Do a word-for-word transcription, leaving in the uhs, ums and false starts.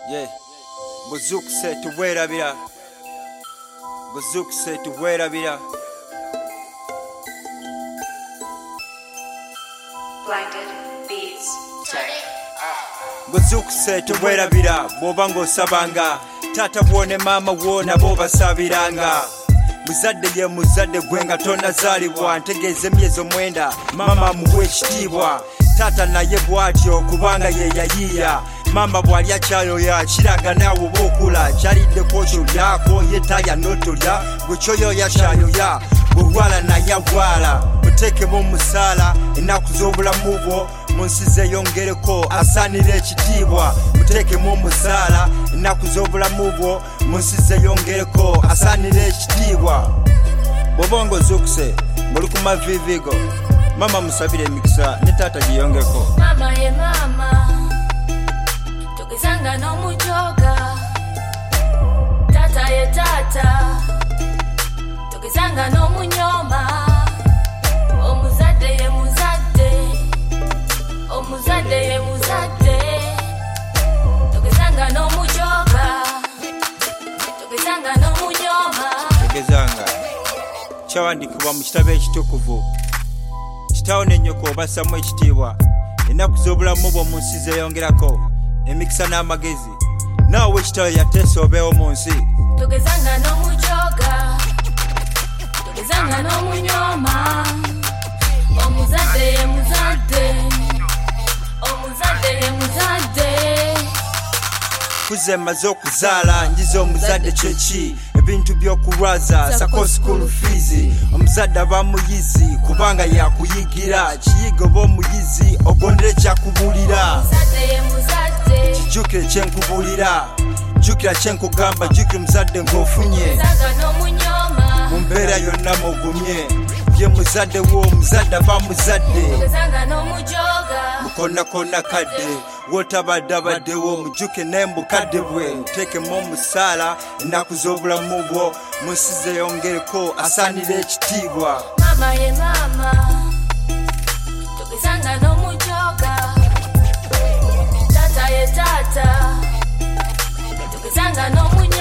Yeah, buzukuse tuwerabira, buzukuse tuwerabira. Blinded Beats. Buzukuse tuwerabira, bwoba ng'osabanga tata bwone mama wo nabo basabiranga. Muzadde ye muzadde gwe nga tonnazaalibwa, ntegeeza emyezi omwenda mama muwe ekitiibwa. Tata naye bw'atyo kubanga ye yayiiya, mama bw'ali akyayoya kiraga naawe oba okula. Kyaliddeko kyolyako ye taya n'otolya, gwe kyoyoya kyayoya, bw'olwala naye agwala. Muteekemu omusaala ennaku z'obulamu bwo, mu nsi zeeyongereko asaanira ekitiibwa. Muteekemu omusaala ennaku z'obulamu bwo, mu nsi zeeyongereko asaanira ekitiibwa. Bw'oba ng'ozukuse ng'oli ku maviivigo, mama musabire emikisa ne taata giyongeko. Mama ye mama, tugezanga n'omujoga. Tata ye tata, tugezanga n'omunyoma. Omuzadde ye muzadde, omuzadde ye muzadde. Tugezanga n'omujoga, tugezanga n'omunyoma. Tugezanga kyawandiikibwa mu kitabo ekitukuvu. Kitaawo ne nnyoko obassamu ekitiibwa, ennaku z'obulamu bwo mu nsi zeeyongerako emikisa n'amagezi. Naawe ekitaawo yateesa obeewo mu nsi. Tugezanga n'omujoga, tugezanga n'omunyoma. Omuzadde ye muzadde, omuzadde ye muzadde. Kuze maze okuzaala njiza omuzadde kyeki, ebintu by'okulwaza sako school fees. Omuzadde aba muyizi kubanga yakuyigira, kiyiga oba omuyizi ogondere kyakubulira. Omuzadde ye muzadde, kijjukire kyenkubulira, jjukira kyenkugamba, jjukira omuzadde ng'ofunye. tugezanga n'omunyoma. Mu mbeera yonna mugumye, ye muzadde wo, omuzadde aba muzadde. Tugezanga n'omujoga, Konna konna kadde wootabadde abaddewo, mujjuke n'embukadde bwe. Nteekemu omusaala ennaku z'obulamu bwo, mu nsi zeeyongereko asaanira ekitiibwa. mama ye mama, tugezanga n'omujoga. Tata ye tata, tugezanga n'omunyoma.